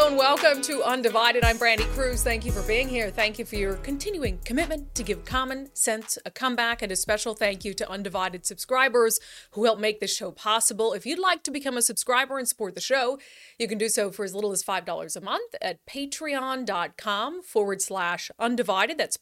Hello and welcome to Undivided. I'm Brandy Cruz. Thank you for being here. Thank you for your continuing commitment to give common sense a comeback, and a special thank you to Undivided subscribers who help make this show possible. If you'd like to become a subscriber and support the show, you can do so for as little as $5 a month at patreon.com/undivided. That's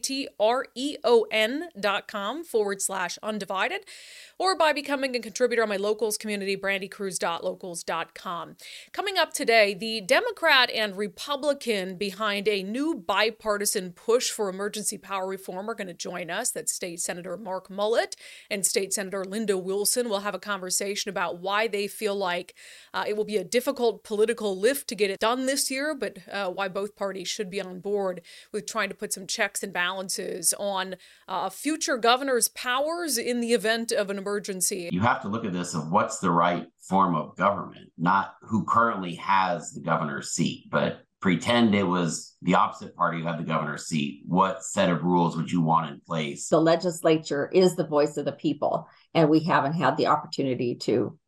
patreon.com/undivided, or by becoming a contributor on my locals community, brandycruz.locals.com. Coming up today, the Democrat and Republican behind a new bipartisan push for emergency power reform are going to join us. That's State Senator Mark Mullet and State Senator Linda Wilson. We'll have a conversation about why they feel like it will be a difficult political lift to get it done this year, but why both parties should be on board with trying to put some checks and balances on future governors' powers in the event of an emergency. You have to look at this of what's the right form of government, not who currently has the governor's seat, but pretend it was the opposite party who had the governor's seat. What set of rules would you want in place? The legislature is the voice of the people, and we haven't had the opportunity to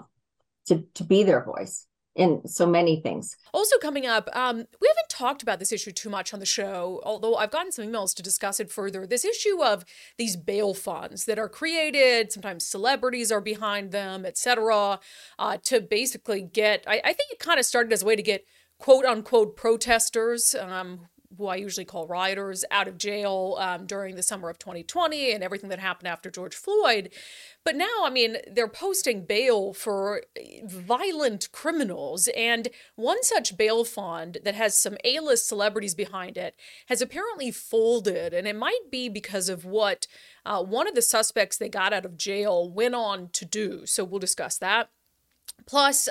be their voice in so many things. Also coming up, we haven't talked about this issue too much on the show, although I've gotten some emails to discuss it further. This issue of these bail funds that are created, sometimes celebrities are behind them, etc., to basically get, I think it kind of started as a way to get quote unquote protesters, who I usually call rioters, out of jail during the summer of 2020 and everything that happened after George Floyd. But now, I mean, they're posting bail for violent criminals. And one such bail fund that has some A-list celebrities behind it has apparently folded. And it might be because of what one of the suspects they got out of jail went on to do. So we'll discuss that. Plus,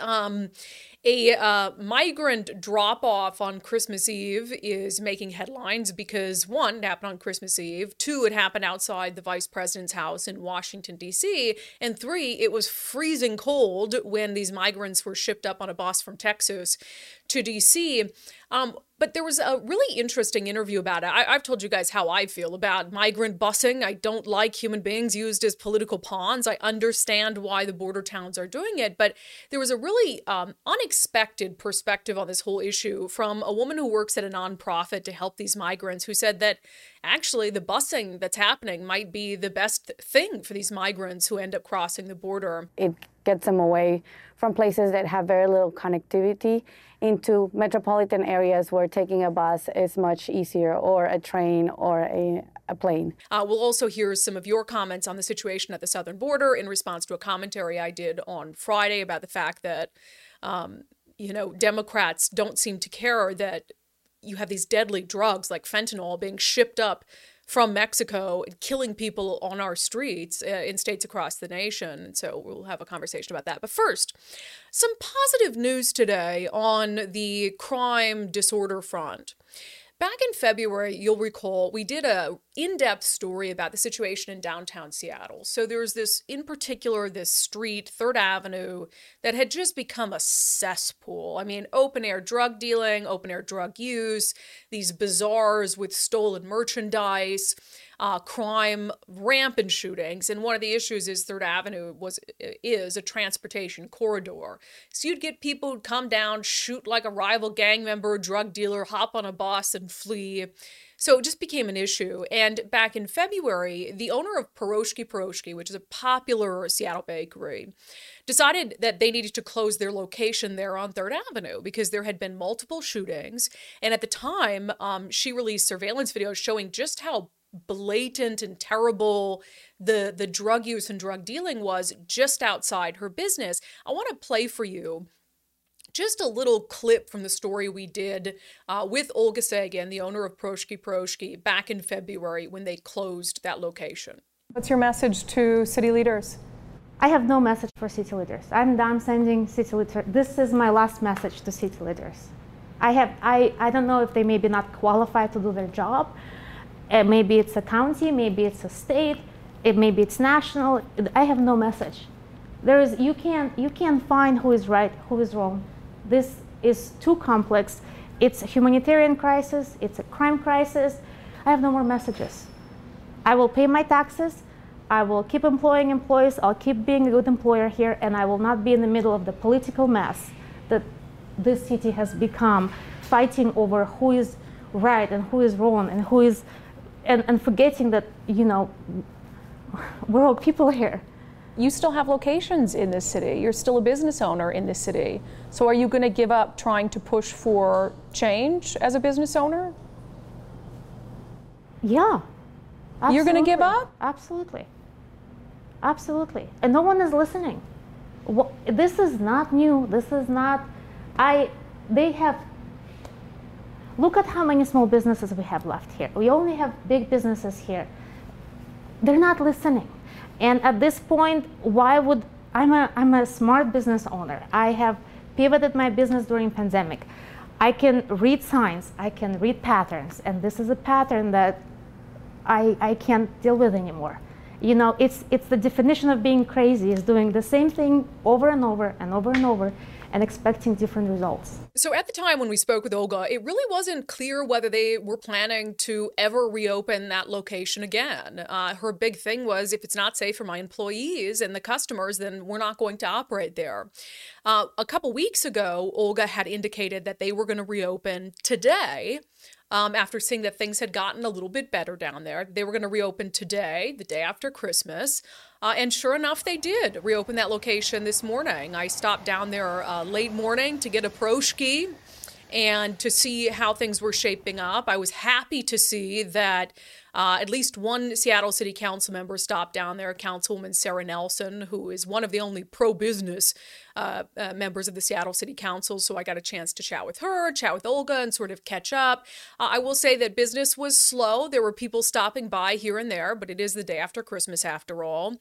a migrant drop-off on Christmas Eve is making headlines because, one, it happened on Christmas Eve, two, it happened outside the vice president's house in Washington, D.C., and three, it was freezing cold when these migrants were shipped up on a bus from Texas to D.C., but there was a really interesting interview about it. I've told you guys how I feel about migrant busing. I don't like human beings used as political pawns. I understand why the border towns are doing it, but there was a really unexpected perspective on this whole issue from a woman who works at a nonprofit to help these migrants, who said that actually the busing that's happening might be the best thing for these migrants who end up crossing the border. It gets them away from places that have very little connectivity into metropolitan areas where taking a bus is much easier, or a train or a plane. We'll also hear some of your comments on the situation at the southern border in response to a commentary I did on Friday about the fact that, Democrats don't seem to care that you have these deadly drugs like fentanyl being shipped up from Mexico and killing people on our streets in states across the nation. So we'll have a conversation about that. But first, some positive news today on the crime disorder front. Back in February, you'll recall, we did a in-depth story about the situation in downtown Seattle. So there's this, in particular, this street, 3rd Avenue, that had just become a cesspool. I mean, open-air drug dealing, open-air drug use, these bazaars with stolen merchandise, crime, rampant shootings. And one of the issues is 3rd Avenue is a transportation corridor. So you'd get people who'd come down, shoot like a rival gang member, drug dealer, hop on a bus and flee. So it just became an issue. And back in February, the owner of Piroshki, which is a popular Seattle bakery, decided that they needed to close their location there on 3rd Avenue because there had been multiple shootings. And at the time, she released surveillance videos showing just how blatant and terrible the drug use and drug dealing was just outside her business. I want to play for you just a little clip from the story we did with Olga Sagan, the owner of Piroshki, back in February when they closed that location. What's your message to city leaders? I have no message for city leaders. I'm done sending city leaders. This is my last message to city leaders. I don't know if they may be not qualified to do their job. Maybe it's a county, maybe it's a state, maybe it's national. I have no message. You can't find who is right, who is wrong. This is too complex. It's a humanitarian crisis, it's a crime crisis. I have no more messages. I will pay my taxes, I will keep employing employees, I'll keep being a good employer here, and I will not be in the middle of the political mess that this city has become, fighting over who is right and who is wrong and who is, and forgetting that, you know, we're all people here. You still have locations in this city. You're still a business owner in this city. So are you going to give up trying to push for change as a business owner? Yeah. Absolutely. You're going to give up? Absolutely. Absolutely. And no one is listening. This is not new. This is not, look at how many small businesses we have left here. We only have big businesses here. They're not listening. And at this point, I'm a smart business owner. I have pivoted my business during pandemic. I can read signs, I can read patterns, and this is a pattern that I can't deal with anymore. You know, it's the definition of being crazy, is doing the same thing over and over and over and over and expecting different results. So at the time when we spoke with Olga, it really wasn't clear whether they were planning to ever reopen that location again. Her big thing was, if it's not safe for my employees and the customers, then we're not going to operate there. A couple weeks ago, Olga had indicated that they were going to reopen today. After seeing that things had gotten a little bit better down there. They were going to reopen today, the day after Christmas. And sure enough, they did reopen that location this morning. I stopped down there late morning to get a Proshki and to see how things were shaping up. I was happy to see that at least one Seattle City Council member stopped down there, Councilwoman Sarah Nelson, who is one of the only pro-business members of the Seattle City Council. So I got a chance to chat with her, chat with Olga, and sort of catch up. I will say that business was slow. There were people stopping by here and there, but it is the day after Christmas after all.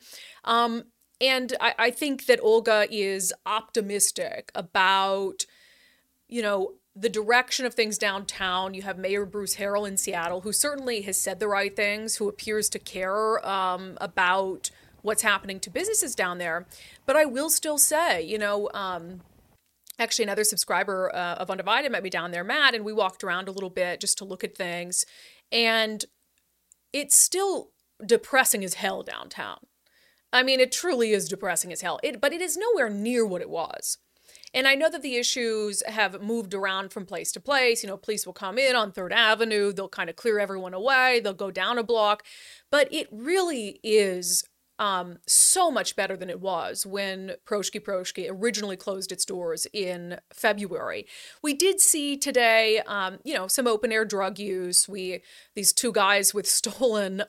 And I think that Olga is optimistic about, you know, the direction of things downtown. You have Mayor Bruce Harrell in Seattle, who certainly has said the right things, who appears to care about what's happening to businesses down there. But I will still say, you know, actually another subscriber of Undivided met me down there, Matt, and we walked around a little bit just to look at things. And it's still depressing as hell downtown. I mean, it truly is depressing as hell, but it is nowhere near what it was. And I know that the issues have moved around from place to place. You know, police will come in on 3rd Avenue. They'll kind of clear everyone away. They'll go down a block. But it really is so much better than it was when Proshki originally closed its doors in February. We did see today, you know, some open-air drug use. These two guys with stolen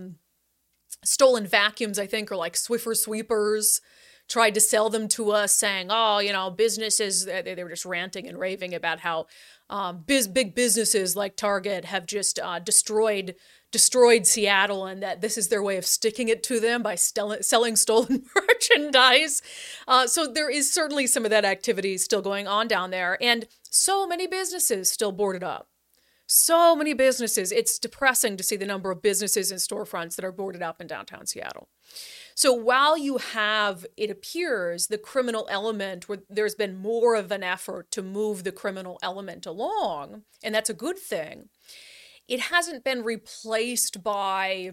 vacuums, I think, or like Swiffer sweepers, tried to sell them to us saying, oh, you know, businesses, they were just ranting and raving about how big businesses like Target have just destroyed Seattle, and that this is their way of sticking it to them by selling stolen merchandise. So there is certainly some of that activity still going on down there, and so many businesses still boarded up. So many businesses. It's depressing to see the number of businesses and storefronts that are boarded up in downtown Seattle. So while you have, it appears, the criminal element, where there's been more of an effort to move the criminal element along, and that's a good thing, it hasn't been replaced by,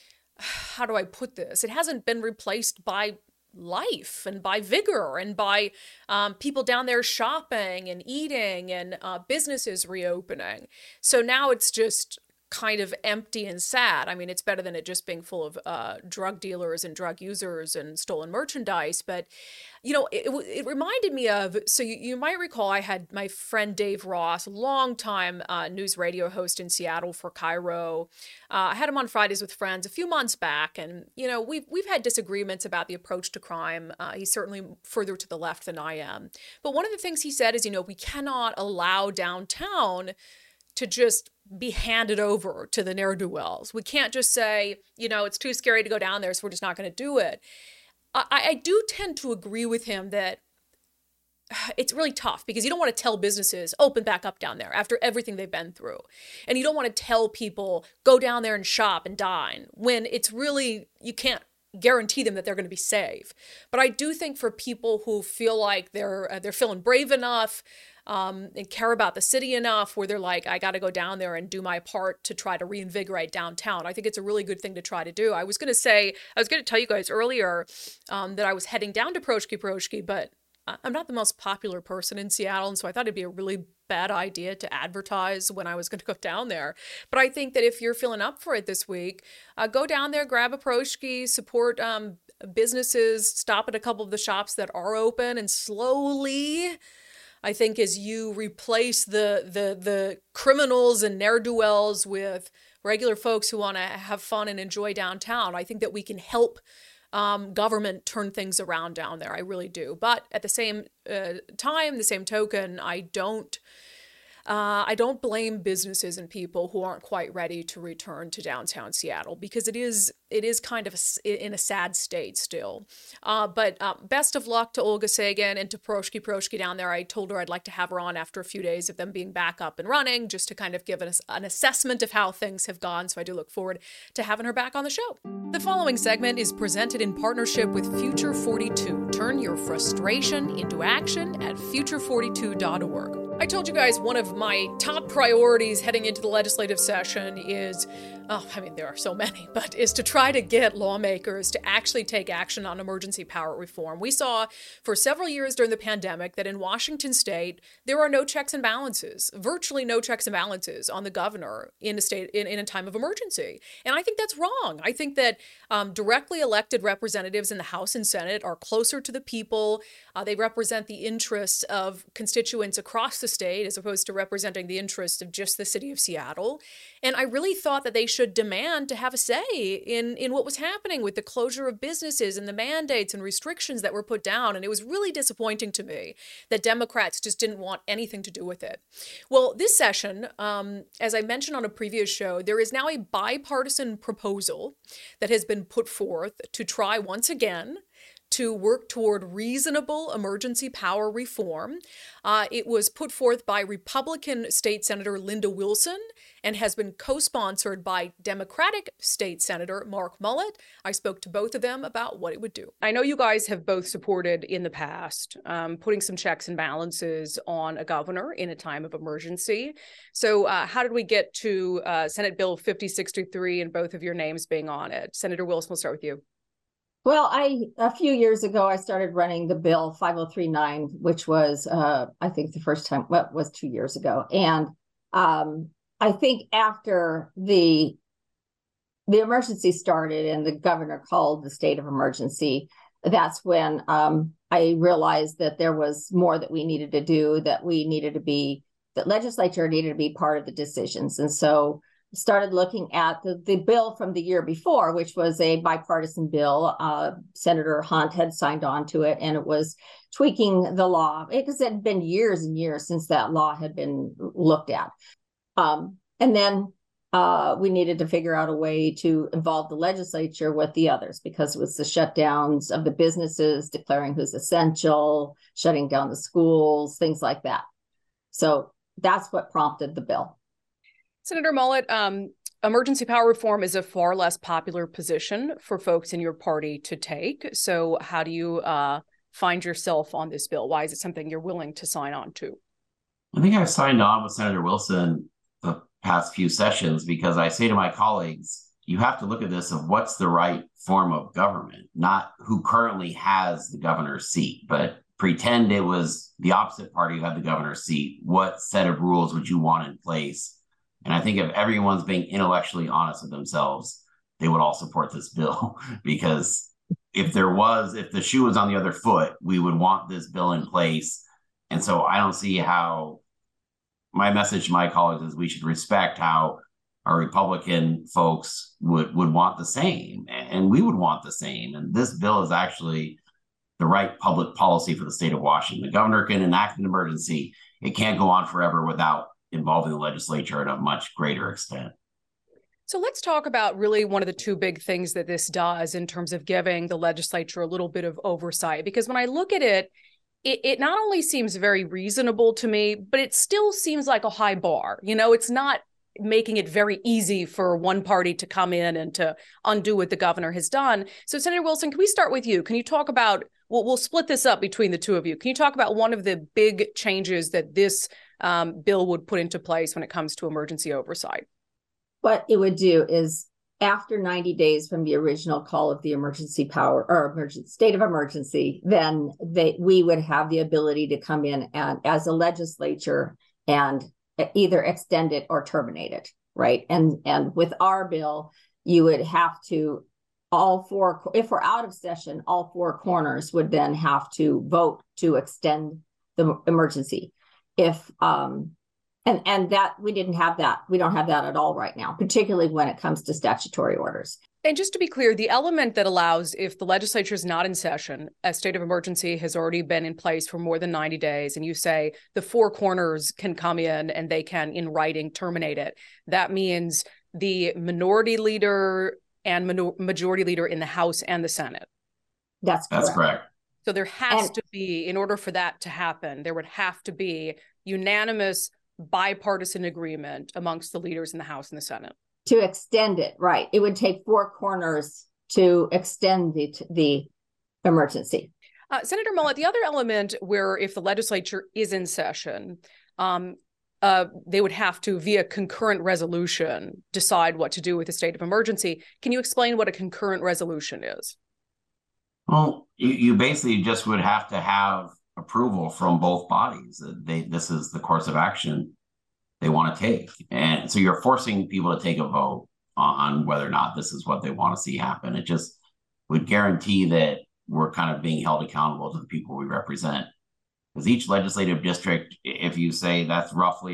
how do I put this? It hasn't been replaced by life and by vigor and by people down there shopping and eating and businesses reopening. So now it's just kind of empty and sad. I mean, it's better than it just being full of drug dealers and drug users and stolen merchandise. But, you know, it reminded me of, so you might recall I had my friend Dave Ross, longtime news radio host in Seattle for KIRO. I had him on Fridays with Friends a few months back. And, you know, we've had disagreements about the approach to crime. He's certainly further to the left than I am. But one of the things he said is, you know, we cannot allow downtown to just be handed over to the ne'er-do-wells. We can't just say, you know, it's too scary to go down there, so we're just not going to do it. I do tend to agree with him that it's really tough because you don't want to tell businesses, open back up down there after everything they've been through. And you don't want to tell people, go down there and shop and dine, when it's really, you can't guarantee them that they're going to be safe. But I do think for people who feel like they're feeling brave enough, and care about the city enough where they're like, I got to go down there and do my part to try to reinvigorate downtown. I think it's a really good thing to try to do. I was going to tell you guys earlier that I was heading down to Proshki, but I'm not the most popular person in Seattle, and so I thought it'd be a really bad idea to advertise when I was going to go down there. But I think that if you're feeling up for it this week, go down there, grab a Pierogi, support businesses, stop at a couple of the shops that are open, and slowly, I think as you replace the criminals and ne'er-do-wells with regular folks who want to have fun and enjoy downtown, I think that we can help government turn things around down there. I really do. But at the same time, the same token, I don't blame businesses and people who aren't quite ready to return to downtown Seattle, because it is kind of in a sad state still. But best of luck to Olga Sagan and to Pierogi down there. I told her I'd like to have her on after a few days of them being back up and running, just to kind of give us an assessment of how things have gone. So I do look forward to having her back on the show. The following segment is presented in partnership with Future 42. Turn your frustration into action at future42.org. I told you guys one of my top priorities heading into the legislative session is, there are so many, but is to try to get lawmakers to actually take action on emergency power reform. We saw for several years during the pandemic that in Washington state, there are no checks and balances, virtually no checks and balances on the governor in a state in a time of emergency. And I think that's wrong. I think that directly elected representatives in the House and Senate are closer to the people. They represent the interests of constituents across the state as opposed to representing the interests of just the city of Seattle. And I really thought that they should demand to have a say in what was happening with the closure of businesses and the mandates and restrictions that were put down. And it was really disappointing to me that Democrats just didn't want anything to do with it. Well, this session, as I mentioned on a previous show, there is now a bipartisan proposal that has been put forth to try once again to work toward reasonable emergency power reform. It was put forth by Republican State Senator Linda Wilson and has been co-sponsored by Democratic State Senator Mark Mullet. I spoke to both of them about what it would do. I know you guys have both supported in the past putting some checks and balances on a governor in a time of emergency. So how did we get to Senate Bill 5063 and both of your names being on it? Senator Wilson, we'll start with you. Well, a few years ago, I started running the bill 5039, which was, I think the first time, was 2 years ago. And I think after the emergency started and the governor called the state of emergency, that's when I realized that there was more that we needed to do, that legislature needed to be part of the decisions. And so started looking at the bill from the year before, which was a bipartisan bill. Senator Hunt had signed on to it, and it was tweaking the law because it had been years and years since that law had been looked at. And then we needed to figure out a way to involve the legislature with the others, because it was the shutdowns of the businesses, declaring who's essential, shutting down the schools, things like that. So that's what prompted the bill. Senator Mullet, emergency power reform is a far less popular position for folks in your party to take. So how do you find yourself on this bill? Why is it something you're willing to sign on to? I think I've signed on with Senator Wilson the past few sessions because I say to my colleagues, you have to look at this of what's the right form of government, not who currently has the governor's seat, but pretend it was the opposite party who had the governor's seat. What set of rules would you want in place? And I think if everyone's being intellectually honest with themselves, they would all support this bill, because if the shoe was on the other foot, we would want this bill in place. And so I don't see how. My message to my colleagues is we should respect how our Republican folks would want the same, and we would want the same. And this bill is actually the right public policy for the state of Washington. The governor can enact an emergency. It can't go on forever without involving the legislature at a much greater extent. So let's talk about really one of the two big things that this does in terms of giving the legislature a little bit of oversight. Because when I look at it, it not only seems very reasonable to me, but it still seems like a high bar. You know, it's not making it very easy for one party to come in and to undo what the governor has done. So Senator Wilson, can we start with you? Can you talk about, we'll split this up between the two of you. Can you talk about one of the big changes that this bill would put into place when it comes to emergency oversight? What it would do is after 90 days from the original call of the emergency power or emergency state of emergency, then we would have the ability to come in and as a legislature and either extend it or terminate it, right? And with our bill, you would have to if we're out of session, all four corners would then have to vote to extend the emergency. If and that we didn't have that. We don't have that at all right now, particularly when it comes to statutory orders. And just to be clear, the element that allows, if the legislature is not in session, a state of emergency has already been in place for more than 90 days, and you say the four corners can come in and they can, in writing, terminate it. That means the minority leader and majority leader in the House and the Senate. That's correct. So there has to be, in order for that to happen, there would have to be unanimous bipartisan agreement amongst the leaders in the House and the Senate. To extend it, right. It would take four corners to extend the emergency. Senator Mullet, the other element where if the legislature is in session, they would have to, via concurrent resolution, decide what to do with the state of emergency. Can you explain what a concurrent resolution is? Well, you basically just would have to have approval from both bodies. This is the course of action they want to take. And so you're forcing people to take a vote on whether or not this is what they want to see happen. It just would guarantee that we're kind of being held accountable to the people we represent. Because each legislative district, if you say that's roughly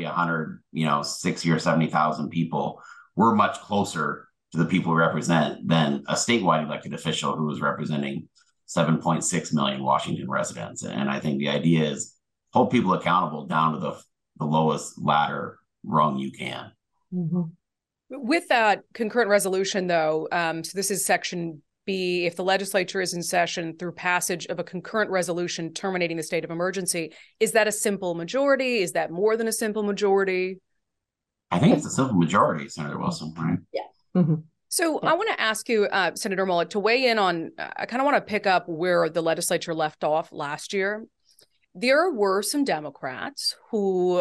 160 or 70,000 people, we're much closer to the people we represent than a statewide elected official who is representing 7.6 million Washington residents. And I think the idea is hold people accountable down to the lowest ladder rung you can. Mm-hmm. With that concurrent resolution, though, so this is Section B, if the legislature is in session through passage of a concurrent resolution terminating the state of emergency, is that a simple majority? Is that more than a simple majority? I think it's a simple majority, Senator Wilson, right? Yeah. Mm-hmm. So I want to ask you, Senator Mullet, to weigh in on, I kind of want to pick up where the legislature left off last year. There were some Democrats who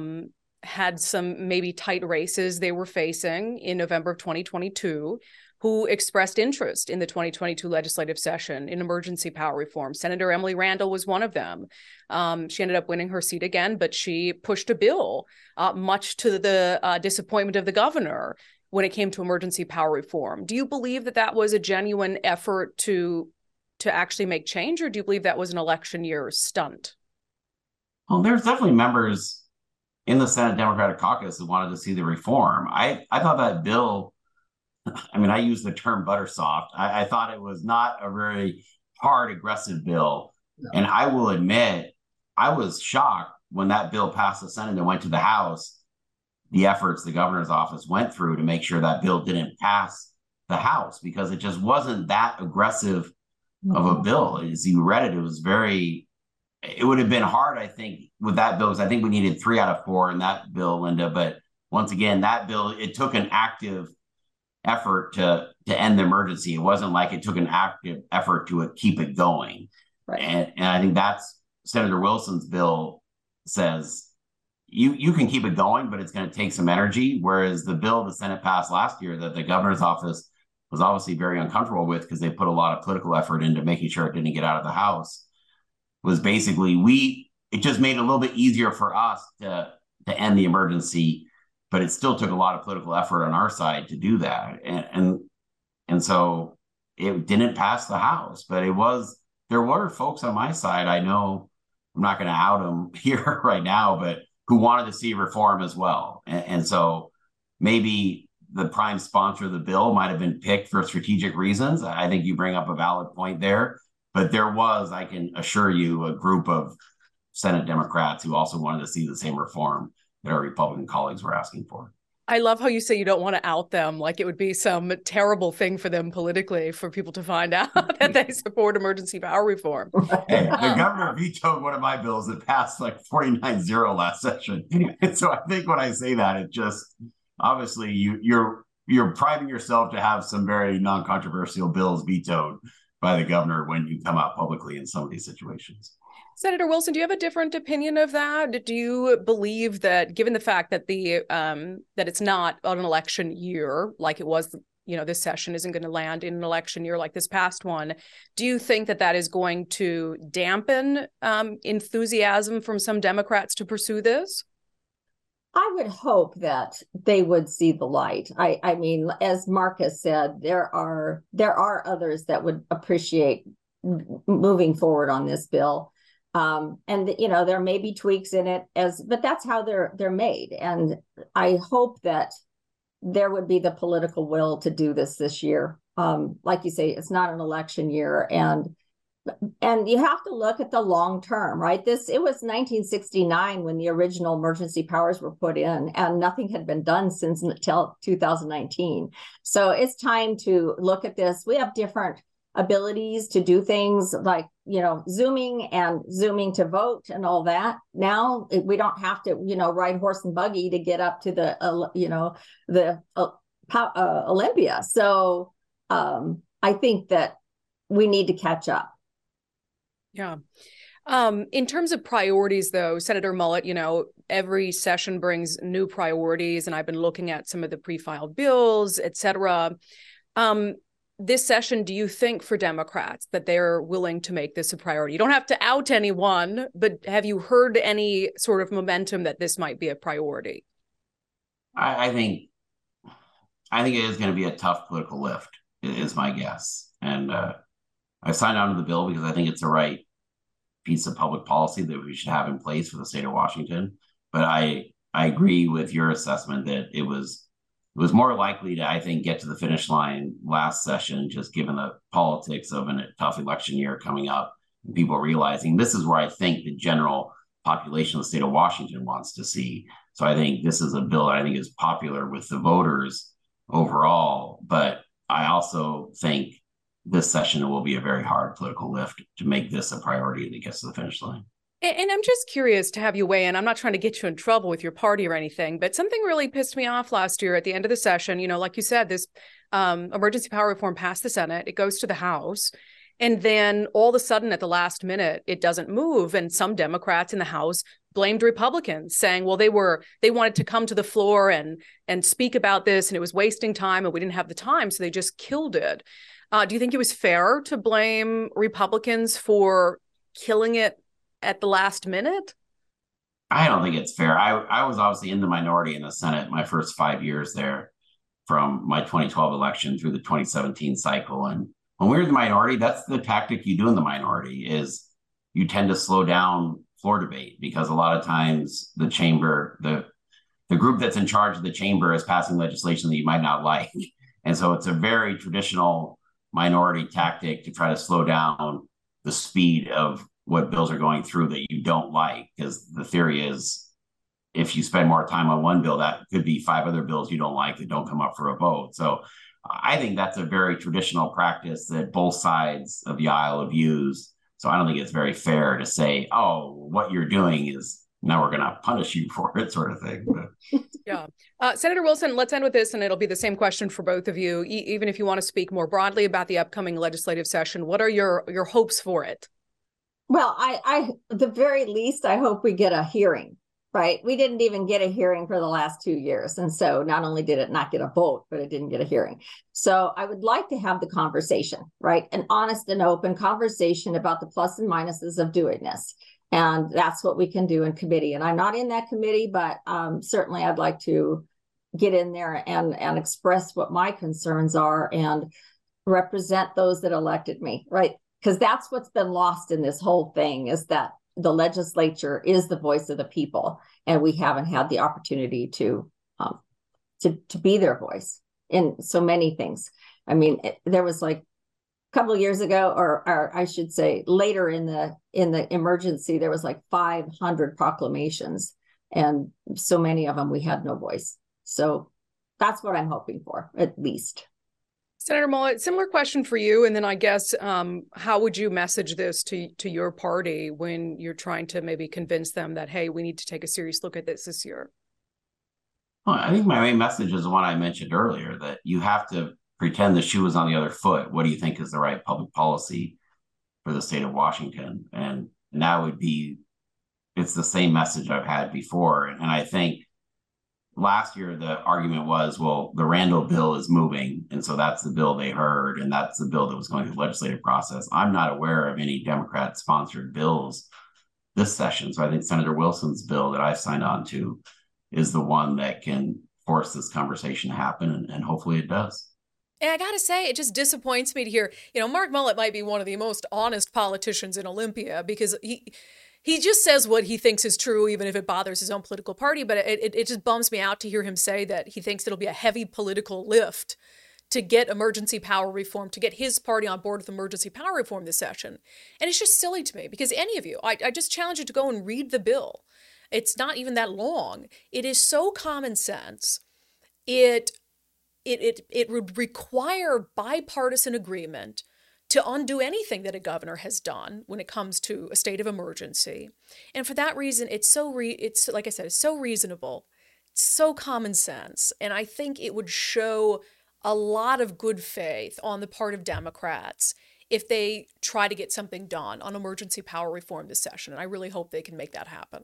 had some maybe tight races they were facing in November of 2022 who expressed interest in the 2022 legislative session in emergency power reform. Senator Emily Randall was one of them. She ended up winning her seat again, but she pushed a bill, much to the disappointment of the governor, when it came to emergency power reform. Do you believe that that was a genuine effort to actually make change, or do you believe that was an election year stunt? Well, there's definitely members in the Senate Democratic Caucus who wanted to see the reform. I thought that bill, I use the term butter soft. I thought it was not a very hard, aggressive bill. No. And I will admit, I was shocked when that bill passed the Senate and went to the House, the efforts the governor's office went through to make sure that bill didn't pass the House, because it just wasn't that aggressive of a bill. As you read it, it would have been hard, I think, with that bill, because I think we needed 3 out of 4 in that bill, Linda. But once again, that bill, it took an active effort to end the emergency. It wasn't like it took an active effort to keep it going. Right. And I think that's Senator Wilson's bill says you can keep it going, but it's going to take some energy. Whereas the bill the Senate passed last year that the governor's office was obviously very uncomfortable with, because they put a lot of political effort into making sure it didn't get out of the House, was basically it just made it a little bit easier for us to end the emergency, but it still took a lot of political effort on our side to do that. And so it didn't pass the House, but there were folks on my side, I know, I'm not going to out them here right now, but who wanted to see reform as well. And so maybe the prime sponsor of the bill might have been picked for strategic reasons. I think you bring up a valid point there. But there was, I can assure you, a group of Senate Democrats who also wanted to see the same reform that our Republican colleagues were asking for. I love how you say you don't want to out them, like it would be some terrible thing for them politically for people to find out that they support emergency power reform. Hey, the governor vetoed one of my bills that passed like 49-0 last session. And so I think when I say that, it just, obviously you're priding yourself to have some very non-controversial bills vetoed by the governor when you come out publicly in some of these situations. Senator Wilson, do you have a different opinion of that? Do you believe that, given the fact that that it's not an election year like it was, this session isn't going to land in an election year like this past one. Do you think that is going to dampen enthusiasm from some Democrats to pursue this? I would hope that they would see the light. I mean, as Marcus said, there are others that would appreciate moving forward on this bill. And there may be tweaks in it, but that's how they're made. And I hope that there would be the political will to do this year. Like you say, it's not an election year, and you have to look at the long term, right? It was 1969 when the original emergency powers were put in, and nothing had been done since until 2019. So it's time to look at this. We have different abilities to do things like, zooming to vote and all that. Now we don't have to, ride horse and buggy to get up to the Olympia. So I think that we need to catch up. Yeah. In terms of priorities, though, Senator Mullet, every session brings new priorities, and I've been looking at some of the pre-filed bills, et cetera. This session, do you think for Democrats that they're willing to make this a priority? You don't have to out anyone, but have you heard any sort of momentum that this might be a priority? I think it is going to be a tough political lift, is my guess. And I signed on to the bill because I think it's the right piece of public policy that we should have in place for the state of Washington. But I agree with your assessment that it was more likely to, I think, get to the finish line last session, just given the politics of a tough election year coming up, and people realizing this is where I think the general population of the state of Washington wants to see. So I think this is a bill that I think is popular with the voters overall. But I also think this session will be a very hard political lift to make this a priority that gets to the finish line. And I'm just curious to have you weigh in. I'm not trying to get you in trouble with your party or anything, but something really pissed me off last year at the end of the session. Like you said, this emergency power reform passed the Senate. It goes to the House. And then all of a sudden at the last minute, it doesn't move. And some Democrats in the House blamed Republicans, saying, well, they wanted to come to the floor and speak about this, and it was wasting time, and we didn't have the time, so they just killed it. Do you think it was fair to blame Republicans for killing it at the last minute? I don't think it's fair. I was obviously in the minority in the Senate my first 5 years there, from my 2012 election through the 2017 cycle. And when we're in the minority, that's the tactic you do in the minority, is you tend to slow down floor debate, because a lot of times the chamber, the group that's in charge of the chamber is passing legislation that you might not like. And so it's a very traditional minority tactic to try to slow down the speed of what bills are going through that you don't like, because the theory is if you spend more time on one bill, that could be 5 other bills you don't like that don't come up for a vote. So I think that's a very traditional practice that both sides of the aisle have used. So I don't think it's very fair to say, oh, what you're doing is now we're going to punish you for it, sort of thing. Yeah. Senator Wilson, let's end with this, and it'll be the same question for both of you. Even if you want to speak more broadly about the upcoming legislative session, what are your hopes for it? Well, I the very least, I hope we get a hearing, right? We didn't even get a hearing for the last 2 years. And so not only did it not get a vote, but it didn't get a hearing. So I would like to have the conversation, right? An honest and open conversation about the plus and minuses of doing this. And that's what we can do in committee. And I'm not in that committee, but certainly I'd like to get in there and express what my concerns are and represent those that elected me, right? Because that's what's been lost in this whole thing, is that the legislature is the voice of the people, and we haven't had the opportunity to be their voice in so many things. I mean, there was like a couple of years ago, or I should say later in the emergency, there was like 500 proclamations, and so many of them we had no voice. So that's what I'm hoping for, at least. Senator Mullet, similar question for you. And then I guess, how would you message this to your party when you're trying to maybe convince them that, hey, we need to take a serious look at this year? Well, I think my main message is the one I mentioned earlier, that you have to pretend the shoe is on the other foot. What do you think is the right public policy for the state of Washington? And that would be, it's the same message I've had before. And I think last year the argument was, well, the Randall bill is moving, and so that's the bill they heard, and that's the bill that was going through the legislative process. I'm not aware of any Democrat-sponsored bills this session, so I think Senator Wilson's bill that I've signed on to is the one that can force this conversation to happen, and hopefully it does. And I got to say, it just disappoints me to hear, Mark Mullet might be one of the most honest politicians in Olympia, because he just says what he thinks is true, even if it bothers his own political party. But it just bums me out to hear him say that he thinks it'll be a heavy political lift to get emergency power reform, to get his party on board with emergency power reform this session. And it's just silly to me, because any of you, I just challenge you to go and read the bill. It's not even that long. It is so common sense. It would require bipartisan agreement to undo anything that a governor has done when it comes to a state of emergency. And for that reason, it's like I said, it's so reasonable, it's so common sense. And I think it would show a lot of good faith on the part of Democrats if they try to get something done on emergency power reform this session. And I really hope they can make that happen.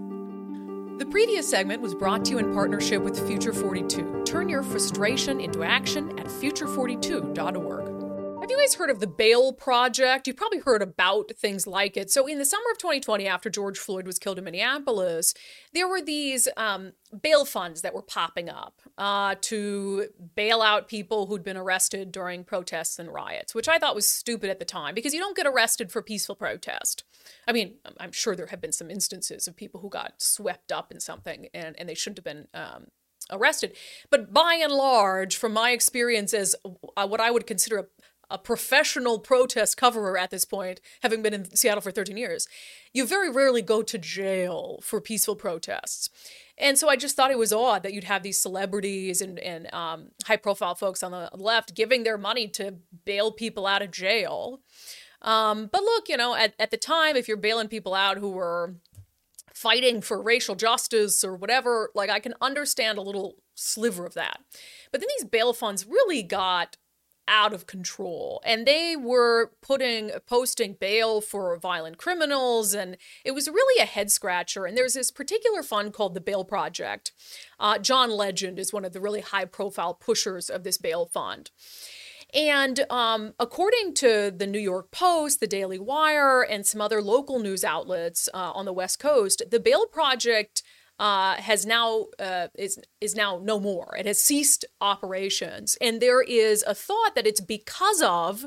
The previous segment was brought to you in partnership with Future 42. Turn your frustration into action at future42.org. Have you guys heard of the Bail Project? You've probably heard about things like it. So in the summer of 2020, after George Floyd was killed in Minneapolis, there were these bail funds that were popping up to bail out people who'd been arrested during protests and riots, which I thought was stupid at the time, because you don't get arrested for peaceful protest. I mean, I'm sure there have been some instances of people who got swept up in something and they shouldn't have been arrested. But by and large, from my experience as what I would consider a professional protest coverer at this point, having been in Seattle for 13 years, you very rarely go to jail for peaceful protests. And so I just thought it was odd that you'd have these celebrities and high-profile folks on the left giving their money to bail people out of jail. But look, at the time, if you're bailing people out who were fighting for racial justice or whatever, like, I can understand a little sliver of that. But then these bail funds really got out of control, and they were posting bail for violent criminals, and it was really a head scratcher. And there's this particular fund called the Bail Project. John Legend is one of the really high profile pushers of this bail fund. And according to the New York Post, the Daily Wire, and some other local news outlets on the West Coast, the Bail Project is now no more. It has ceased operations, and there is a thought that it's because of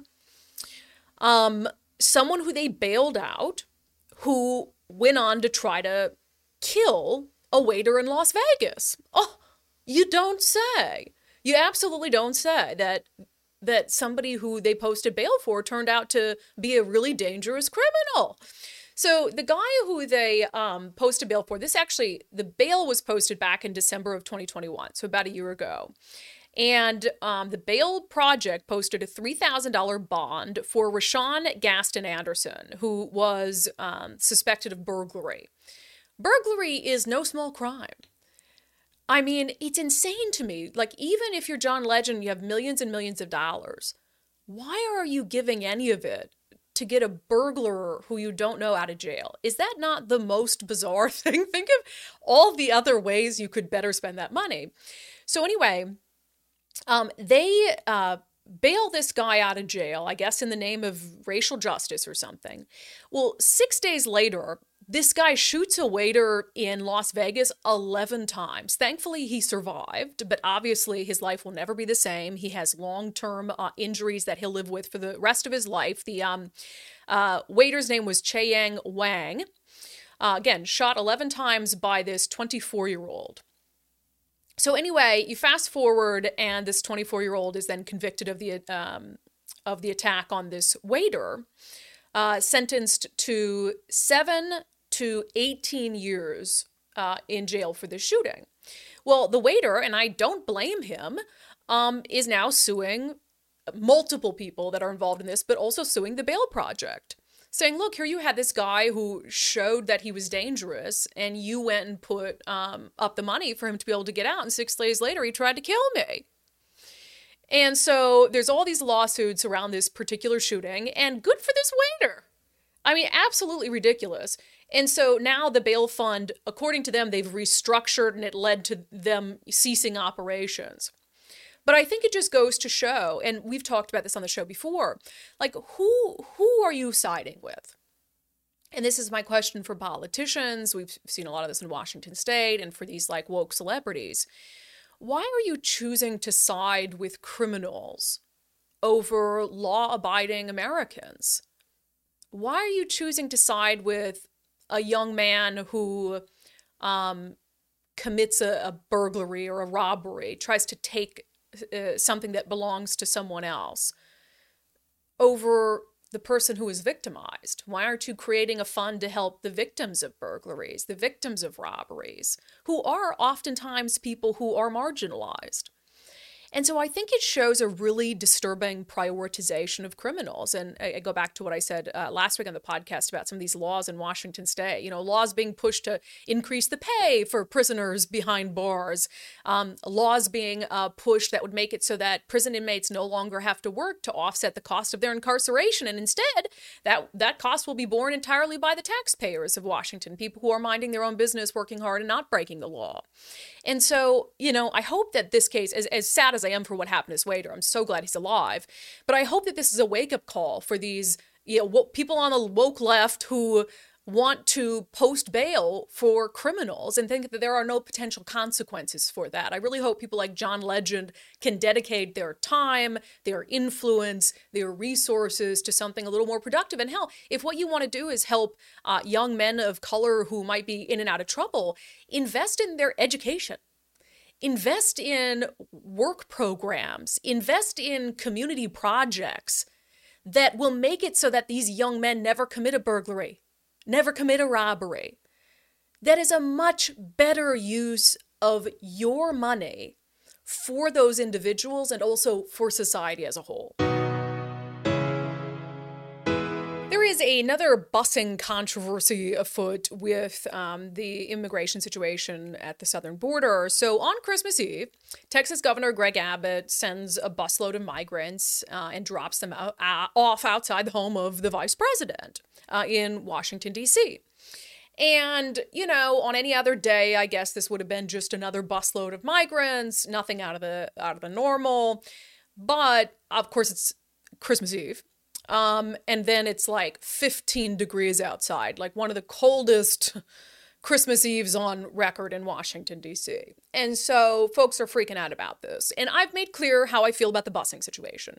someone who they bailed out, who went on to try to kill a waiter in Las Vegas. Oh, you don't say. You absolutely don't say that somebody who they posted bail for turned out to be a really dangerous criminal. So the guy who they posted bail for, the bail was posted back in December of 2021, so about a year ago. And the Bail Project posted a $3,000 bond for Rashawn Gaston Anderson, who was suspected of burglary. Burglary is no small crime. I mean, it's insane to me. Like, even if you're John Legend, you have millions and millions of dollars, why are you giving any of it to get a burglar who you don't know out of jail? Is that not the most bizarre thing? Think of all the other ways you could better spend that money. So anyway, they bail this guy out of jail, I guess in the name of racial justice or something. Well, 6 days later, this guy shoots a waiter in Las Vegas 11 times. Thankfully, he survived, but obviously his life will never be the same. He has long-term injuries that he'll live with for the rest of his life. The waiter's name was Cheyang Wang. Again, shot 11 times by this 24-year-old. So anyway, you fast forward, and this 24-year-old is then convicted of the attack on this waiter, sentenced to 7 to 18 years in jail for this shooting. Well, the waiter, and I don't blame him, is now suing multiple people that are involved in this, but also suing the Bail Project, saying, look, here you had this guy who showed that he was dangerous, and you went and put up the money for him to be able to get out, and 6 days later he tried to kill me. And so there's all these lawsuits around this particular shooting, and good for this waiter. I mean, absolutely ridiculous. And so now the bail fund, according to them, they've restructured and it led to them ceasing operations. But I think it just goes to show, and we've talked about this on the show before, like who are you siding with? And this is my question for politicians. We've seen a lot of this in Washington State and for these like woke celebrities. Why are you choosing to side with criminals over law-abiding Americans? Why are you choosing to side with a young man who commits a burglary or a robbery, tries to take something that belongs to someone else, over the person who is victimized? Why aren't you creating a fund to help the victims of burglaries, the victims of robberies, who are oftentimes people who are marginalized? And so I think it shows a really disturbing prioritization of criminals. And I go back to what I said last week on the podcast about some of these laws in Washington State, you know, laws being pushed to increase the pay for prisoners behind bars, laws being pushed that would make it so that prison inmates no longer have to work to offset the cost of their incarceration. And instead, that cost will be borne entirely by the taxpayers of Washington, people who are minding their own business, working hard and not breaking the law. And so, you know, I hope that this case, as sad as I am for what happened to Swader, I'm so glad he's alive, but I hope that this is a wake-up call for these, you know, people on the woke left who want to post bail for criminals and think that there are no potential consequences for that. I really hope people like John Legend can dedicate their time, their influence, their resources to something a little more productive. And hell, if what you want to do is help young men of color who might be in and out of trouble, invest in their education. Invest in work programs, invest in community projects that will make it so that these young men never commit a burglary, never commit a robbery. That is a much better use of your money for those individuals and also for society as a whole. There is another busing controversy afoot with the immigration situation at the southern border. So on Christmas Eve, Texas Governor Greg Abbott sends a busload of migrants and drops them off outside the home of the vice president in Washington, D.C. And, you know, on any other day, I guess this would have been just another busload of migrants, nothing out of the normal. But, of course, it's Christmas Eve. And then it's like 15 degrees outside, like one of the coldest Christmas Eves on record in Washington, D.C. And so folks are freaking out about this. And I've made clear how I feel about the busing situation.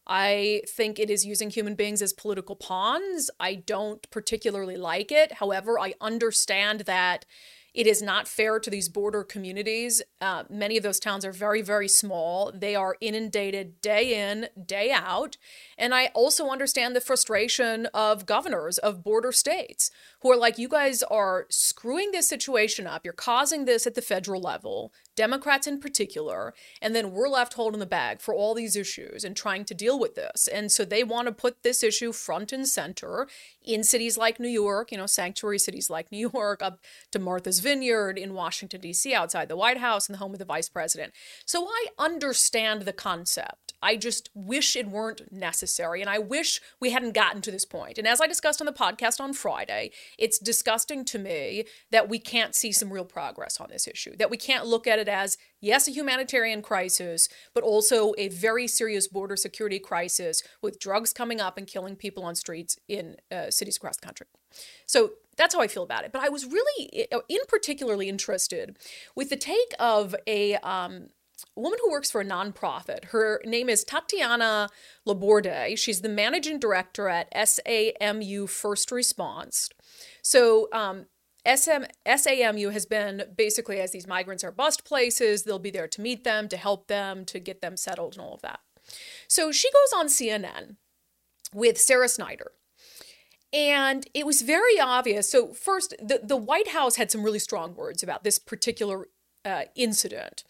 I think it is using human beings as political pawns. I don't particularly like it. However, I understand that it is not fair to these border communities. Many of those towns are very, very small. They are inundated day in, day out. And I also understand the frustration of governors of border states who are like, you guys are screwing this situation up. You're causing this at the federal level, Democrats in particular, and then we're left holding the bag for all these issues and trying to deal with this. And so they want to put this issue front and center in cities like New York, you know, sanctuary cities like New York, up to Martha's Vineyard in Washington, D.C., outside the White House and the home of the vice president. So I understand the concept. I just wish it weren't necessary, and I wish we hadn't gotten to this point. And as I discussed on the podcast on Friday, it's disgusting to me that we can't see some real progress on this issue, that we can't look at it as, yes, a humanitarian crisis, but also a very serious border security crisis with drugs coming up and killing people on streets in cities across the country. So that's how I feel about it. But I was really particularly interested with the take of a woman who works for a nonprofit. Her name is Tatiana Laborde. She's the managing director at SAMU First Response. So SAMU has been basically, as these migrants are bused places, they'll be there to meet them, to help them, to get them settled and all of that. So she goes on CNN with Sarah Snyder. And it was very obvious. So first, the White House had some really strong words about this particular incident.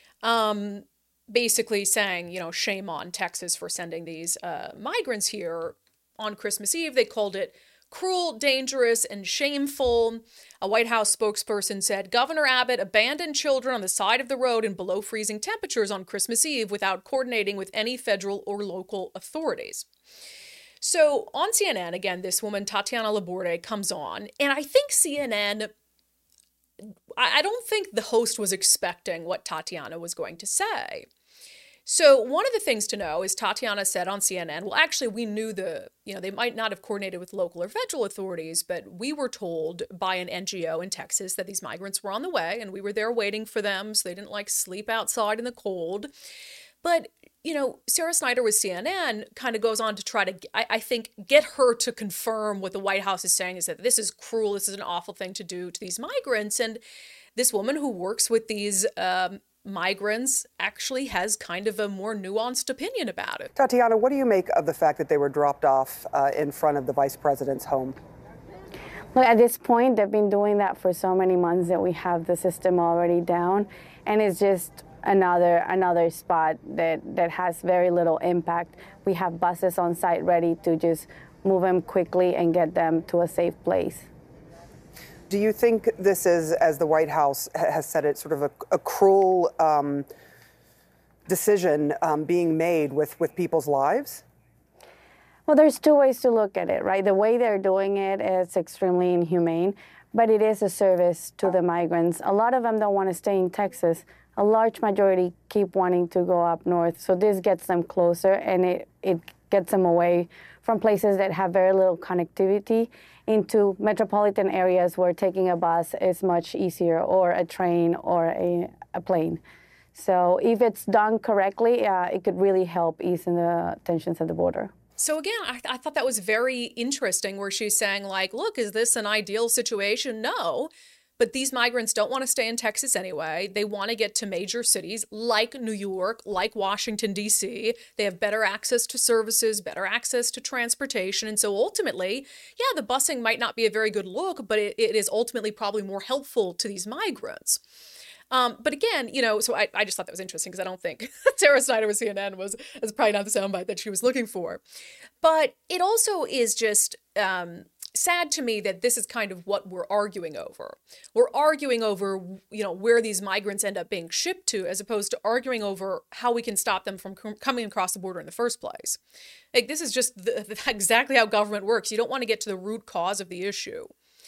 Basically saying, you know, shame on Texas for sending these migrants here on Christmas Eve. They called it cruel, dangerous, and shameful. A White House spokesperson said, Governor Abbott abandoned children on the side of the road in below freezing temperatures on Christmas Eve without coordinating with any federal or local authorities. So on CNN, again, this woman, Tatiana Laborde, comes on, and I think CNN, I don't think the host was expecting what Tatiana was going to say. So one of the things to know is Tatiana said on CNN, well, actually, we knew they might not have coordinated with local or federal authorities, but we were told by an NGO in Texas that these migrants were on the way, and we were there waiting for them, so they didn't sleep outside in the cold. But, Sarah Snyder with CNN kind of goes on to try to, I think, get her to confirm what the White House is saying, is that this is cruel, this is an awful thing to do to these migrants. And this woman who works with these migrants actually has kind of a more nuanced opinion about it. Tatiana, what do you make of the fact that they were dropped off in front of the vice president's home? Look, at this point, they've been doing that for so many months that we have the system already down, and it's just another spot that has very little impact. We have buses on site ready to just move them quickly and get them to a safe place. Do you think this is, as the White House has said it, sort of a cruel decision being made with people's lives? Well, there's two ways to look at it, right? The way they're doing it is extremely inhumane, but it is a service to the migrants. A lot of them don't want to stay in Texas. A large majority keep wanting to go up north. So this gets them closer, and it gets them away from places that have very little connectivity into metropolitan areas where taking a bus is much easier, or a train, or a plane. So if it's done correctly, it could really help ease in the tensions at the border. So again, I thought that was very interesting, where she's saying, look, is this an ideal situation? No. But these migrants don't want to stay in Texas anyway. They want to get to major cities like New York, like Washington, D.C. They have better access to services, better access to transportation. And so ultimately, yeah, the busing might not be a very good look, but it is ultimately probably more helpful to these migrants. But again, so I just thought that was interesting, because I don't think Sarah Snyder with CNN was probably not the soundbite that she was looking for. But it also is just sad to me that this is kind of what we're arguing over. We're arguing over, where these migrants end up being shipped to, as opposed to arguing over how we can stop them from coming across the border in the first place. This is just exactly how government works. You don't want to get to the root cause of the issue.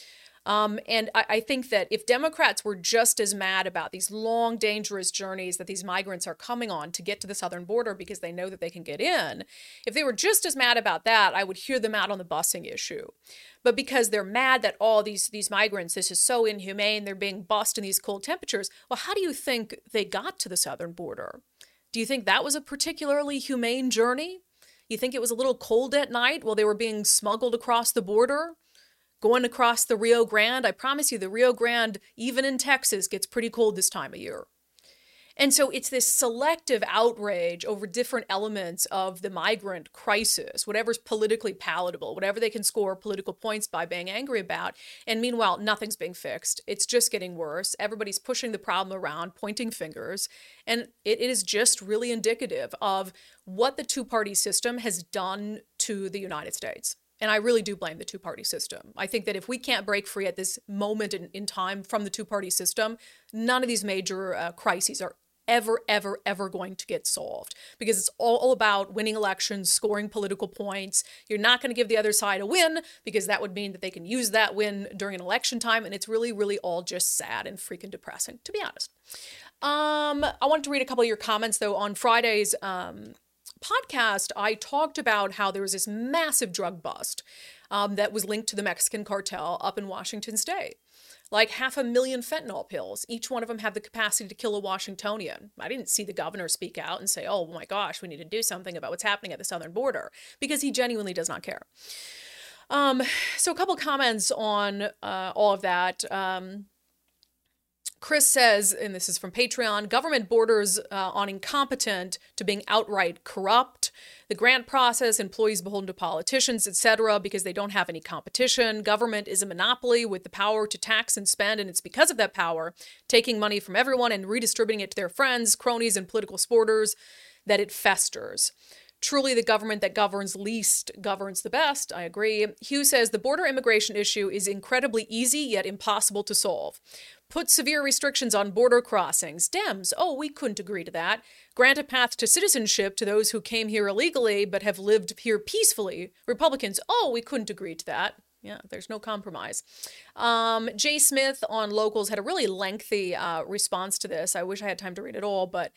And I think that if Democrats were just as mad about these long, dangerous journeys that these migrants are coming on to get to the southern border because they know that they can get in, if they were just as mad about that, I would hear them out on the busing issue. But because they're mad that all these migrants, this is so inhumane, they're being bussed in these cold temperatures, well, how do you think they got to the southern border? Do you think that was a particularly humane journey? You think it was a little cold at night while they were being smuggled across the border? Going across the Rio Grande, I promise you the Rio Grande, even in Texas, gets pretty cold this time of year. And so it's this selective outrage over different elements of the migrant crisis, whatever's politically palatable, whatever they can score political points by being angry about. And meanwhile, nothing's being fixed. It's just getting worse. Everybody's pushing the problem around, pointing fingers. And it is just really indicative of what the two-party system has done to the United States. And I really do blame the two-party system. I think that if we can't break free at this moment in time from the two-party system, none of these major crises are ever going to get solved, because it's all about winning elections, scoring political points. You're not going to give the other side a win, because that would mean that they can use that win during an election time. And it's really all just sad and freaking depressing, to be honest. I wanted to read a couple of your comments, though. On Friday's podcast, I talked about how there was this massive drug bust that was linked to the Mexican cartel up in Washington state. Like 500,000 fentanyl pills. Each one of them have the capacity to kill a Washingtonian. I didn't see the governor speak out and say, oh my gosh, we need to do something about what's happening at the southern border, because he genuinely does not care. So a couple comments on all of that. Chris says, and this is from Patreon, government borders on incompetent to being outright corrupt. The grant process, employees beholden to politicians, etc., because they don't have any competition. Government is a monopoly with the power to tax and spend, and it's because of that power, taking money from everyone and redistributing it to their friends, cronies, and political supporters, that it festers. Truly, the government that governs least governs the best. I agree. Hugh says the border immigration issue is incredibly easy yet impossible to solve. Put severe restrictions on border crossings. Dems, oh, we couldn't agree to that. Grant a path to citizenship to those who came here illegally but have lived here peacefully. Republicans, oh, we couldn't agree to that. Yeah, there's no compromise. Jay Smith on Locals had a really lengthy response to this. I wish I had time to read it all, but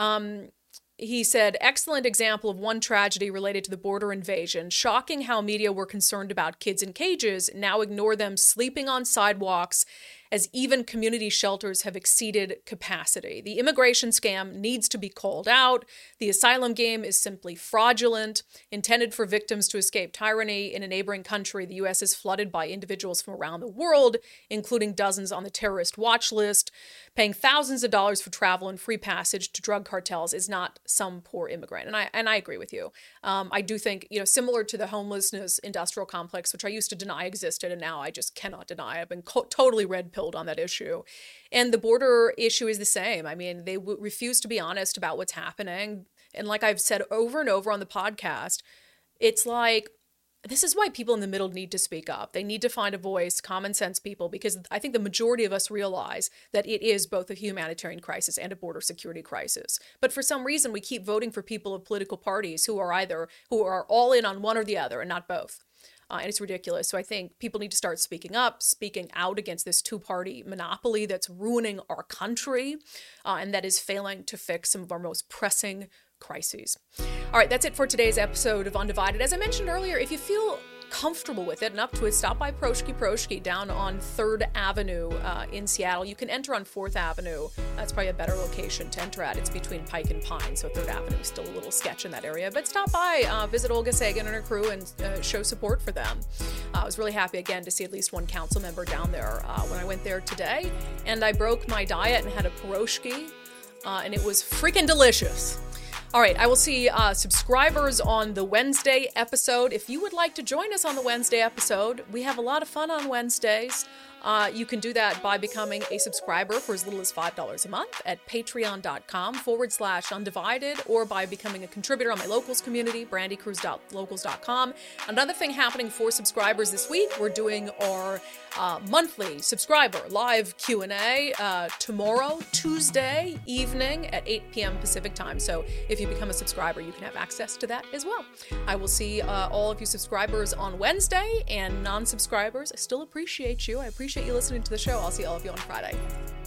he said, excellent example of one tragedy related to the border invasion. Shocking how media were concerned about kids in cages, now ignore them sleeping on sidewalks as even community shelters have exceeded capacity. The immigration scam needs to be called out. The asylum game is simply fraudulent, intended for victims to escape tyranny. In a neighboring country, the U.S. is flooded by individuals from around the world, including dozens on the terrorist watch list. Paying thousands of dollars for travel and free passage to drug cartels is not some poor immigrant. And I agree with you. I do think, similar to the homelessness industrial complex, which I used to deny existed, and now I just cannot deny. I've been totally red-pilled on that issue. And the border issue is the same. I mean, they refuse to be honest about what's happening. And like I've said over and over on the podcast, it's like, this is why people in the middle need to speak up. They need to find a voice, common sense people, because I think the majority of us realize that it is both a humanitarian crisis and a border security crisis. But for some reason, we keep voting for people of political parties who are all in on one or the other and not both. And it's ridiculous. So I think people need to start speaking up, speaking out against this two-party monopoly that's ruining our country and that is failing to fix some of our most pressing crises. All right, that's it for today's episode of Undivided. As I mentioned earlier, if you feel comfortable with it and up to it, stop by Proshki down on 3rd Avenue in Seattle. You can enter on 4th Avenue. That's probably a better location to enter at. It's between Pike and Pine, so 3rd Avenue is still a little sketch in that area. But stop by, visit Olga Sagan and her crew, and show support for them. I was really happy, again, to see at least one council member down there when I went there today. And I broke my diet and had a pierogi, and it was freaking delicious. All right, I will see subscribers on the Wednesday episode. If you would like to join us on the Wednesday episode, we have a lot of fun on Wednesdays. You can do that by becoming a subscriber for as little as $5 a month at patreon.com/undivided, or by becoming a contributor on my Locals community, brandycruz.locals.com. Another thing happening for subscribers this week, we're doing our monthly subscriber live Q&A tomorrow, Tuesday evening at 8 p.m. Pacific time. So if you become a subscriber, you can have access to that as well. I will see all of you subscribers on Wednesday, and non-subscribers, I still appreciate you. I appreciate you listening to the show. I'll see all of you on Friday.